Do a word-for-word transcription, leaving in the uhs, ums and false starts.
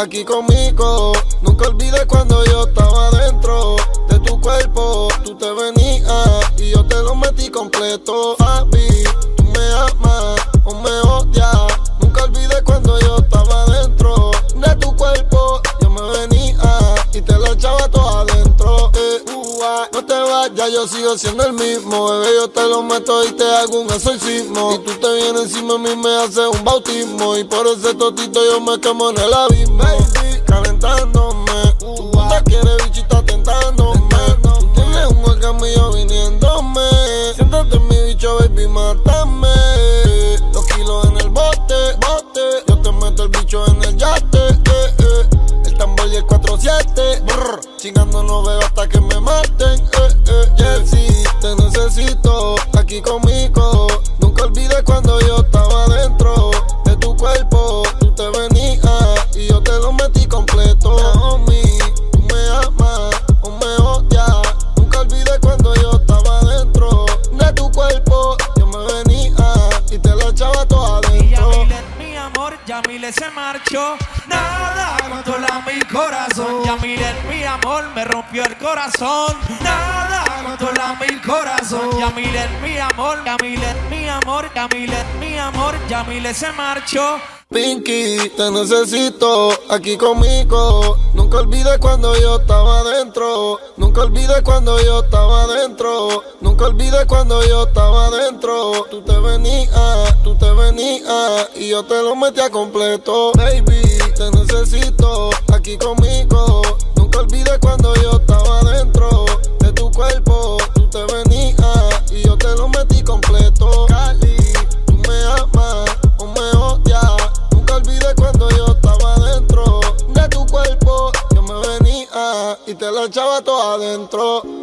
aquí conmigo. Nunca olvides cuando yo estaba dentro de tu cuerpo. Tú te venías y yo te lo metí completo. Papi, tú me amas o me odias. Nunca olvides cuando yo estaba dentro de tu cuerpo. Yo me venía y te la echaba toda adentro. Eh, uh, ah, no te vayas, yo sigo siendo el mismo. Bebé, yo te lo meto y te hago un exorcismo. Y tú te vienes encima de mí, me haces un bautismo. Y por ese totito yo me quemo en el abismo. Baby, calentándome. Uh, tu puta quiere bicho y está tentándome. Tú tienes un orgasmo y yo viniéndome. Siéntate en mi bicho, baby, mátame. Los kilos en el bote, bote. Yo te meto el bicho en el yate, eh, eh. El tambor y el cuatro siete. Brr, chingando no veo hasta que me maten, eh, eh. Jessy, te necesito aquí conmigo. Nunca olvides cuando yo estaba dentro de tu cuerpo. Tú te venías y yo te lo metí completo. Homie, tú me amas o me odias. Nunca olvides cuando yo estaba dentro de tu cuerpo. Yo me venía y te la echaba toda adentro. Y Yamile, mi amor, Yamile se marchó. Nada controla mi corazón. Yamile, mi amor, me rompió el corazón. Nada controla mi corazón. Yamile, mi amor, Yamile, mi amor, Yamile, mi amor, Yamile se marchó. Pinky, te necesito aquí conmigo. Nunca olvides cuando yo estaba dentro. Nunca olvides cuando yo estaba dentro. Nunca olvides cuando yo estaba dentro. Tú te venías, tú te venías y yo te lo metía completo. Baby, te necesito aquí conmigo. Nunca olvides cuando yo estaba dentro de tu cuerpo. Tú te venías y yo te lo metí completo. Cali, tú me amas o me odias. Nunca olvides cuando yo estaba dentro de tu cuerpo. Yo me venía y te la echaba toda adentro.